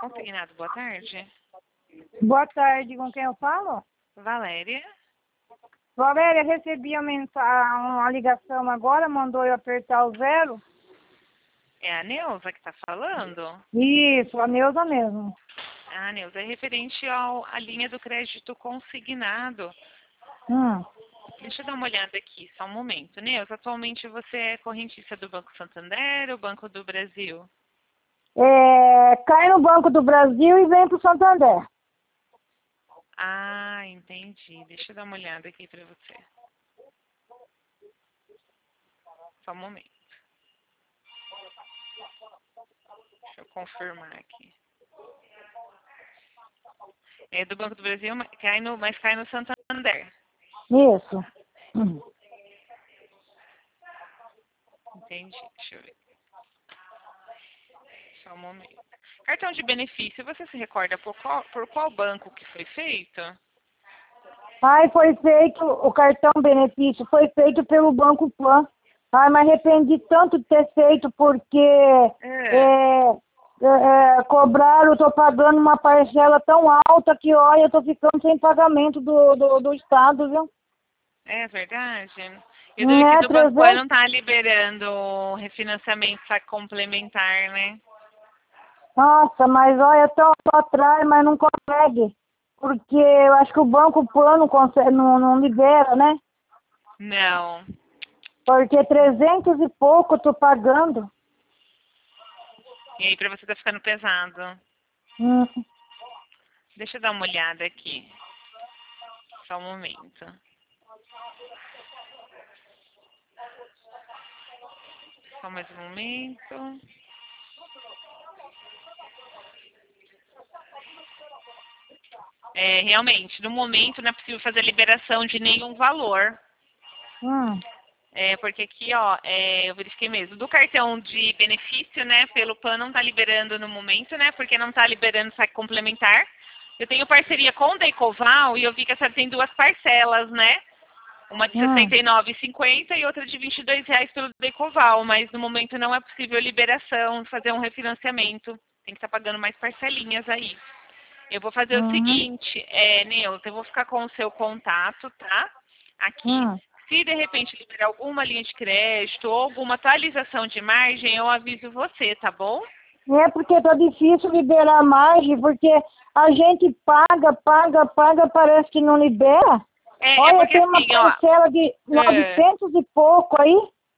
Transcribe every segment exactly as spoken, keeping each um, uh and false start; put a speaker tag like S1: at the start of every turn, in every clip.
S1: Consignado, boa tarde.
S2: Boa tarde, com quem eu falo?
S1: Valéria.
S2: Valéria, recebi uma, mensa- uma ligação agora, mandou eu apertar o zero.
S1: É a Neuza que está falando?
S2: Isso, a Neuza mesmo.
S1: Ah, Neuza, é referente ao, à linha do crédito consignado.
S2: Hum.
S1: Deixa eu dar uma olhada aqui, só um momento. Neuza, atualmente você é correntista do Banco Santander ou Banco do Brasil?
S2: É, cai no Banco do Brasil e vem para o Santander.
S1: Ah, entendi. Deixa eu dar uma olhada aqui para você. Só um momento. Deixa eu confirmar aqui. É do Banco do Brasil, mas cai no, mas cai no Santander.
S2: Isso. Hum.
S1: Entendi. Deixa eu ver. Só um momento. Cartão de benefício, você se recorda por qual, por qual banco que foi feito?
S2: Ai, foi feito, o cartão benefício foi feito pelo Banco Pan. Ai, me arrependi tanto de ter feito, porque
S1: É.
S2: é, é, é, cobraram, eu tô pagando uma parcela tão alta que, olha, eu tô ficando sem pagamento do, do, do Estado, viu?
S1: É verdade? Eu
S2: Não
S1: vi que
S2: é
S1: do Banco Pan não
S2: trezentos?
S1: está liberando refinanciamento saque complementar, né?
S2: Nossa, mas olha, tão atrás, mas não consegue. Porque eu acho que o Banco Pan não, consegue, não, não libera, né?
S1: Não.
S2: Porque trezentos e pouco eu tô pagando.
S1: E aí, pra você tá ficando pesado.
S2: Hum.
S1: Deixa eu dar uma olhada aqui. Só um momento. Só mais um momento. É, realmente, no momento não é possível fazer liberação de nenhum valor.
S2: Hum.
S1: É, porque aqui, ó, é, eu verifiquei mesmo. Do cartão de benefício, né, pelo P A N não tá liberando no momento, né, porque não tá liberando saque complementar. Eu tenho parceria com o Decoval e eu vi que a senhora tem duas parcelas, né? Uma de
S2: Hum.
S1: sessenta e nove reais e cinquenta centavos e outra de vinte e dois reais pelo Decoval, mas no momento não é possível liberação, fazer um refinanciamento. Tem que estar pagando mais parcelinhas aí. Eu vou fazer o
S2: Uhum.
S1: seguinte, é, Neuza, eu vou ficar com o seu contato, tá? Aqui.
S2: Hum.
S1: Se de repente liberar alguma linha de crédito ou alguma atualização de margem, eu aviso você, tá bom?
S2: É porque tá difícil liberar a margem, porque a gente paga, paga, paga, parece que não libera.
S1: É, é
S2: Olha,
S1: porque
S2: tem uma
S1: assim, ó.
S2: parcela de
S1: É,
S2: novecentos e pouco aí.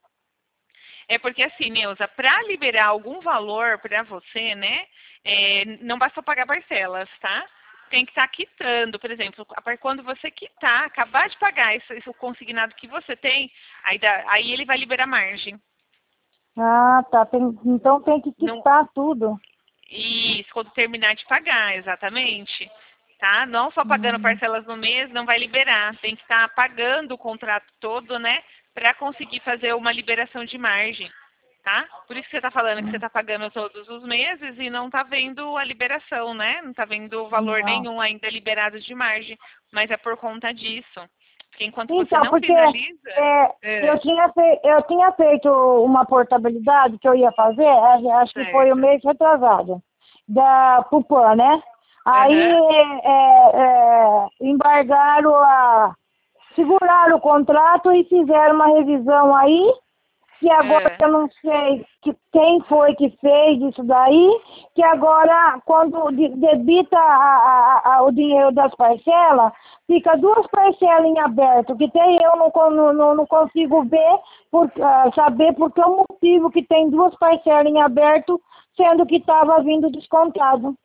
S1: é porque assim, Neuza, para liberar algum valor para você, né? é, não basta pagar parcelas, tá? Tem que estar quitando, por exemplo, a par- quando você quitar, acabar de pagar esse, esse consignado que você tem, aí, dá- aí ele vai liberar margem.
S2: Ah, tá. Tem, então tem que
S1: Não,
S2: quitar tudo.
S1: Isso, quando terminar de pagar, exatamente. Tá? Não só pagando
S2: Hum.
S1: parcelas no mês, não vai liberar. Tem que estar pagando o contrato todo, né? Para conseguir fazer uma liberação de margem. Tá? Por isso que você está falando que você
S2: Hum.
S1: está pagando todos os meses e não está vendo a liberação, né? Não está vendo valor
S2: Não.
S1: nenhum ainda liberado de margem. Mas é por conta disso. Porque enquanto você
S2: Então,
S1: não
S2: porque
S1: finaliza.
S2: é, eu,
S1: É,
S2: tinha fe, eu tinha feito uma portabilidade que eu ia fazer, a- acho que foi o
S1: certo.
S2: mês retrasado, da Pupan, né? Aí
S1: Aham.
S2: é, é, embargaram a. Seguraram o contrato e fizeram uma revisão aí, que agora
S1: É.
S2: eu não sei que, quem foi que fez isso daí, que agora quando de- debita a- a- a- o dinheiro das parcelas, fica duas parcelas em aberto, que tem eu não, con- não, não consigo ver, por, ah, saber por que o motivo que tem duas parcelas em aberto, sendo que estava vindo descontado.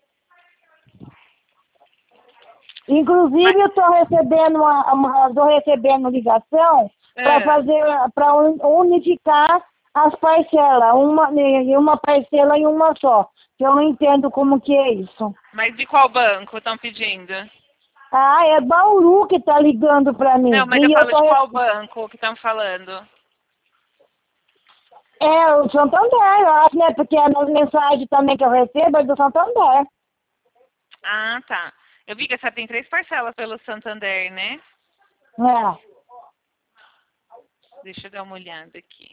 S1: Mas,
S2: Inclusive, eu estou recebendo uma, uma, tô recebendo ligação para
S1: é.
S2: fazer, para unificar as parcelas, uma em uma parcela em uma só. Que eu não entendo como que é isso.
S1: Mas de qual banco estão pedindo?
S2: Ah, é Bauru que está ligando para
S1: Não,
S2: mim.
S1: mas eu
S2: E eu
S1: falo
S2: tô
S1: de
S2: re-
S1: qual banco que estão falando.
S2: é o Santander, eu acho, né? Porque as mensagens também que eu recebo é do Santander.
S1: Ah, tá. Eu vi que essa tem três parcelas pelo Santander, né?
S2: É.
S1: Deixa eu dar uma olhada aqui.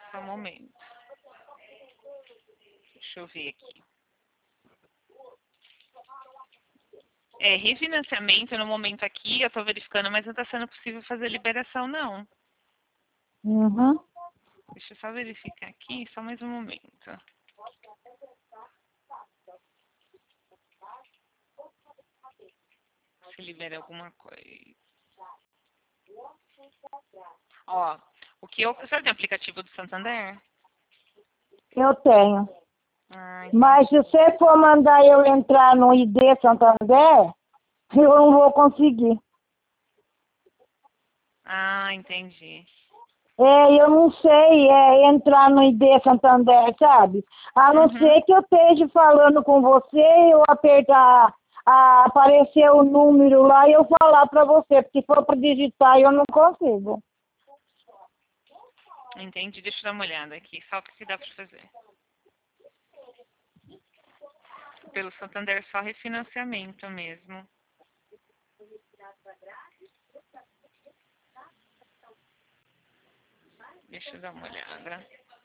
S1: Só um momento. Deixa eu ver aqui. É, refinanciamento no momento aqui, eu tô verificando, mas não tá sendo possível fazer liberação, não.
S2: Uhum.
S1: Deixa eu só verificar aqui, só mais um momento. Se libera alguma coisa. Ó, o que eu... Você tem aplicativo do Santander?
S2: Eu tenho.
S1: Ah,
S2: Mas
S1: entendi.
S2: se você for mandar eu entrar no I D Santander, eu não vou conseguir.
S1: Ah, entendi.
S2: É, eu não sei é, entrar no I D Santander, sabe? A não
S1: Uhum.
S2: ser que eu esteja falando com você, eu apertar, a, aparecer o número lá e eu falar para você, porque se for para digitar eu não consigo.
S1: Entendi. Deixa eu dar uma olhada aqui, só o que dá pra fazer. Pelo Santander, só refinanciamento mesmo. Deixa eu dar uma olhada.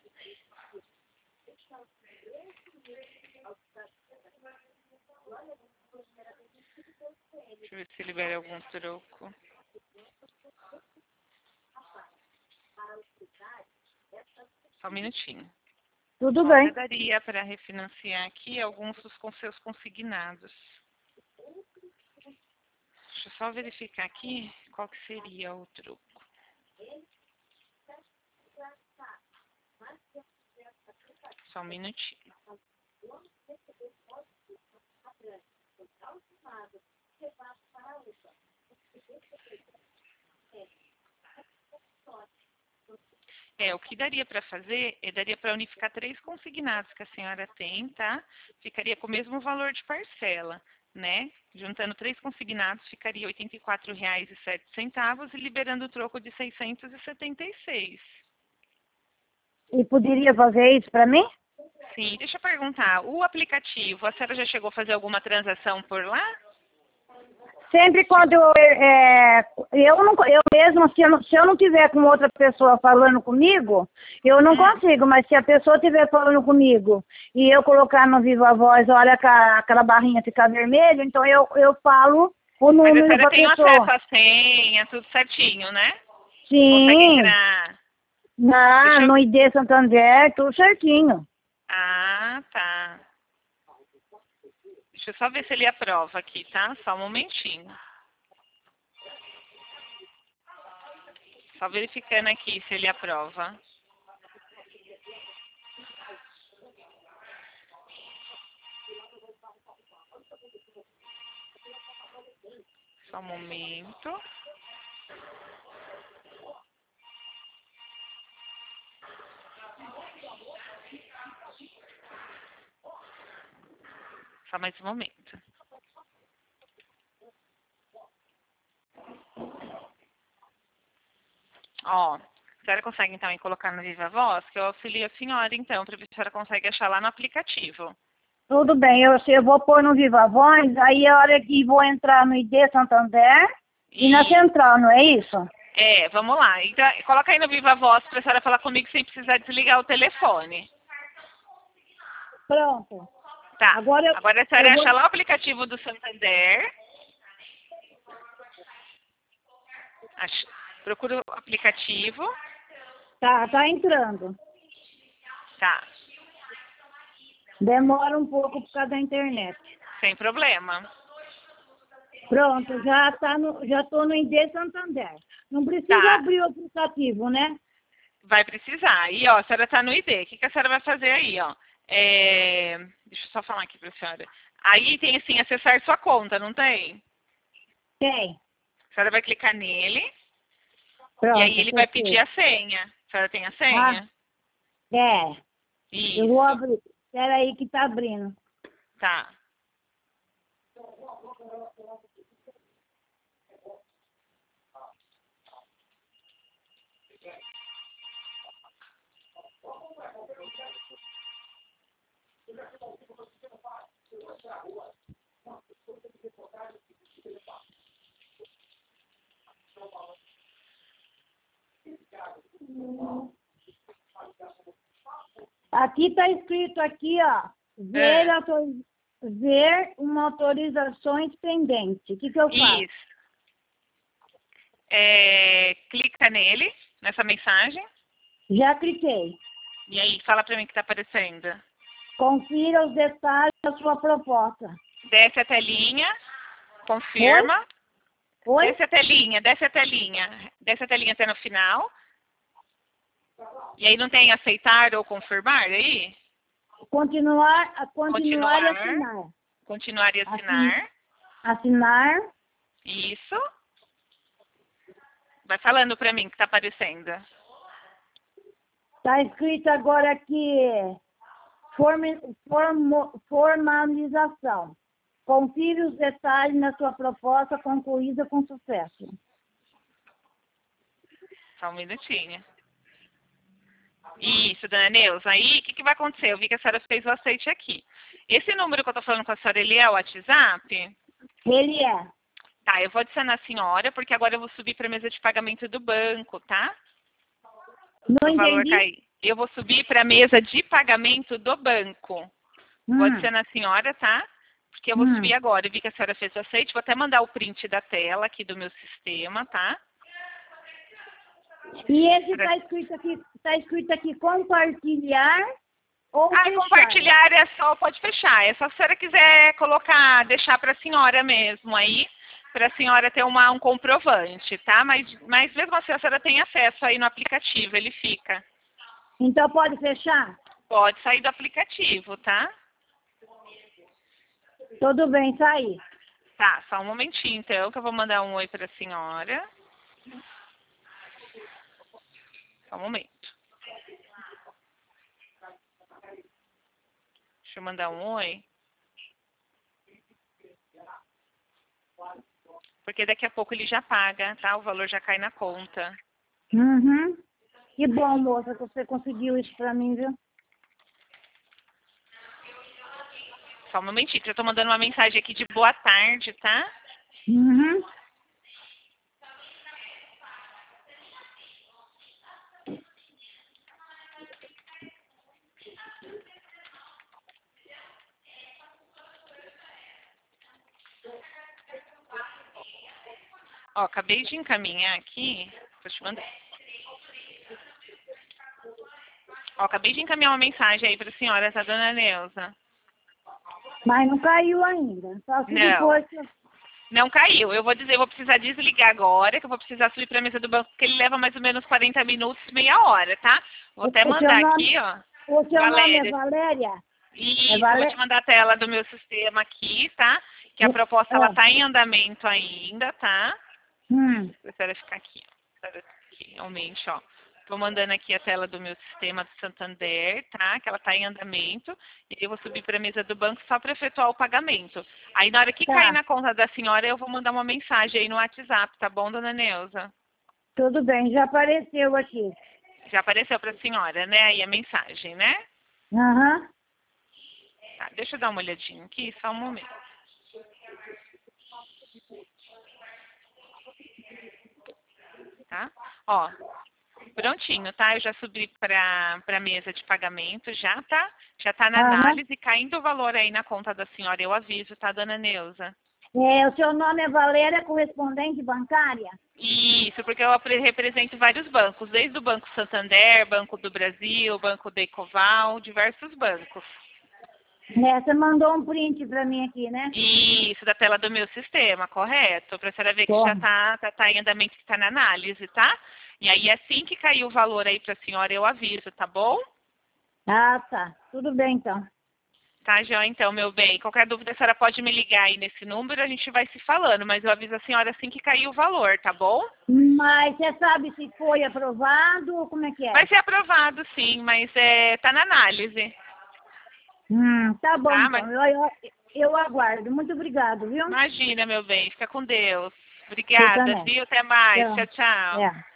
S1: Deixa eu ver se libera algum troco. Só um minutinho.
S2: Tudo
S1: Ó, até
S2: bem.
S1: daria para refinanciar aqui alguns dos com seus consignados. Deixa eu só verificar aqui qual que seria o troco. Só um minutinho. É, o que daria para fazer, é, daria para unificar três consignados que a senhora tem, tá? Ficaria com o mesmo valor de parcela, né? Juntando três consignados, ficaria oitenta e quatro reais e sete centavos e liberando o troco de seiscentos e setenta e seis.
S2: E poderia fazer isso para mim?
S1: Sim, deixa eu perguntar, o aplicativo, a senhora já chegou a fazer alguma transação por lá?
S2: Sempre quando eu, é, eu, não, eu mesma, se eu, não, se eu não tiver com outra pessoa falando comigo, eu não
S1: Hum,
S2: consigo, mas se a pessoa estiver falando comigo e eu colocar no Viva Voz, olha aquela, aquela barrinha ficar vermelha, então eu, eu falo o
S1: mas a
S2: número
S1: senhora
S2: para a
S1: tem o acesso
S2: pessoa.
S1: à senha, tudo certinho, né? Consegue
S2: Sim,
S1: entrar.
S2: na,
S1: Deixa eu...
S2: no I D Santander, tudo certinho.
S1: Ah, tá. Deixa eu só ver se ele aprova aqui, tá? Só um momentinho. Só verificando aqui se ele aprova. Só um momento. Só mais um momento. Ó, a senhora consegue então ir colocar no Viva Voz, que eu auxilio a senhora então, para ver se a senhora consegue achar lá no aplicativo.
S2: Tudo bem, eu, eu vou pôr no Viva Voz, aí a hora que vou entrar no I D Santander e na
S1: E
S2: central, não é isso?
S1: é, vamos lá. Então, coloca aí no Viva Voz para a senhora falar comigo sem precisar desligar o telefone.
S2: Pronto.
S1: Tá.
S2: Agora eu,
S1: Agora a
S2: eu
S1: senhora
S2: vou.
S1: acha lá o aplicativo do Santander. Ach- Procura o aplicativo.
S2: Tá, tá entrando.
S1: Tá.
S2: Demora um pouco por causa da internet.
S1: Sem problema.
S2: Pronto, já tá no, já tô no I D Santander. Não precisa
S1: Tá.
S2: abrir o aplicativo, né?
S1: Vai precisar. Aí, ó, a senhora tá no I D. O que, que a senhora vai fazer aí, ó? É, deixa eu só falar aqui pra senhora. Aí tem assim, acessar sua conta, não tem?
S2: Tem.
S1: A senhora vai clicar nele e aí
S2: Pronto,
S1: ele vai pedir
S2: acessei.
S1: a senha. A senhora tem a
S2: Ah,
S1: senha?
S2: é. Eu vou
S1: Isso.
S2: abrir. Espera aí que tá abrindo.
S1: Tá.
S2: aqui está escrito aqui, ó, ver,
S1: É.
S2: autor- ver uma autorizações pendente. O que, que eu faço?
S1: Isso. É, clica nele, nessa mensagem.
S2: Já cliquei.
S1: E aí, fala pra mim o que tá aparecendo.
S2: Confira os detalhes da sua proposta.
S1: Desce a telinha, confirma.
S2: Oi?
S1: Desce a telinha, desce a telinha. Desce a telinha até no final. E aí não tem aceitar ou confirmar aí?
S2: Continuar, a continuar e
S1: Continuar.
S2: assinar.
S1: Continuar e assinar.
S2: Assinar.
S1: Isso. Vai falando pra mim o que tá aparecendo.
S2: Está escrito agora aqui, formi- formo- formalização. Confira os detalhes na sua proposta concluída com sucesso.
S1: Só um minutinho. Isso, dona Neuza. Aí, o que, que vai acontecer? Eu vi que a senhora fez o aceite aqui. Esse número que eu tô falando com a senhora, ele é o WhatsApp?
S2: Ele é.
S1: Tá, eu vou adicionar a senhora, porque agora eu vou subir para a mesa de pagamento do banco, tá?
S2: Não
S1: O valor
S2: entendi.
S1: cai. Eu vou subir para a mesa de pagamento do banco. Vou
S2: Hum,
S1: adicionar a senhora, tá? Porque eu vou
S2: hum.
S1: subir agora. Eu vi que a senhora fez o aceite. Vou até mandar o print da tela aqui do meu sistema, tá?
S2: E esse está escrito aqui, tá escrito aqui compartilhar ou
S1: Ah,
S2: fechar.
S1: compartilhar é só, pode fechar. É só se a senhora quiser colocar, deixar para a senhora mesmo aí, para a senhora ter uma, um comprovante, tá? Mas, mas mesmo assim a senhora tem acesso aí no aplicativo, ele fica.
S2: Então pode fechar?
S1: Pode sair do aplicativo, tá?
S2: Tudo bem, saí.
S1: Tá, só um momentinho então, que eu vou mandar um oi para a senhora. Só um momento. Deixa eu mandar um oi. Porque daqui a pouco ele já paga, tá? O valor já cai na conta.
S2: Uhum. Que bom, moça, que você conseguiu isso pra mim, viu?
S1: Só um momentinho, que eu tô mandando uma mensagem aqui de boa tarde, tá?
S2: Uhum.
S1: Ó, acabei de encaminhar aqui. Vou te mandar. Ó, acabei de encaminhar uma mensagem aí para a senhora, tá, dona Neuza?
S2: Mas não caiu ainda. Só se
S1: Não.
S2: depois.
S1: Não caiu. Eu vou dizer, eu vou precisar desligar agora, que eu vou precisar subir para a mesa do banco, porque ele leva mais ou menos quarenta minutos, meia hora, tá? Vou até
S2: O
S1: mandar
S2: seu
S1: aqui,
S2: nome,
S1: ó.
S2: o seu nome é
S1: Valéria.
S2: Valéria?
S1: Isso,
S2: É
S1: eu vou
S2: Valéria?
S1: te mandar a tela do meu sistema aqui, tá? Que a proposta, ela
S2: É.
S1: tá em andamento ainda, tá?
S2: Hum.
S1: Deixa a senhora ficar aqui. A senhora aqui, aumente, ó. Tô mandando aqui a tela do meu sistema do Santander, tá? Que ela tá em andamento. E eu vou subir para a mesa do banco só para efetuar o pagamento. Aí na hora que
S2: Tá.
S1: cair na conta da senhora, eu vou mandar uma mensagem aí no WhatsApp, tá bom, dona Neuza?
S2: Tudo bem, já apareceu aqui.
S1: Já apareceu para a senhora, né? Aí a mensagem, né?
S2: Aham.
S1: Tá, deixa eu dar uma olhadinha aqui, só um momento. Tá? Ó, prontinho, tá? Eu já subi para a mesa de pagamento, já tá? Já tá na
S2: Aham.
S1: análise, caindo o valor aí na conta da senhora, eu aviso, tá, dona Neuza?
S2: É, o seu nome é Valéria, correspondente bancária?
S1: Isso, porque eu apre- represento vários bancos, desde o Banco Santander, Banco do Brasil, Banco da Ecoval, diversos bancos.
S2: É, você mandou um print pra mim aqui, né?
S1: Isso, da tela do meu sistema, correto? Para a senhora ver que
S2: Bom.
S1: já está tá, tá em andamento, que está na análise, tá? E aí, assim que cair o valor aí para a senhora, eu aviso, tá bom?
S2: Ah, tá. Tudo bem, então.
S1: Tá, João, então, meu bem. Qualquer dúvida, a senhora pode me ligar aí nesse número, a gente vai se falando, mas eu aviso a senhora assim que cair o valor, tá bom?
S2: Mas você sabe se foi aprovado ou como é que é?
S1: Vai ser aprovado, sim, mas é, tá na análise.
S2: Hum, tá bom,
S1: Tá,
S2: então.
S1: mas
S2: Eu, eu, eu aguardo. Muito obrigado, viu?
S1: imagina, meu bem. Fica com Deus.
S2: Você
S1: Obrigada,
S2: também.
S1: viu? Até mais.
S2: Tchau.
S1: Tchau, tchau.
S2: É.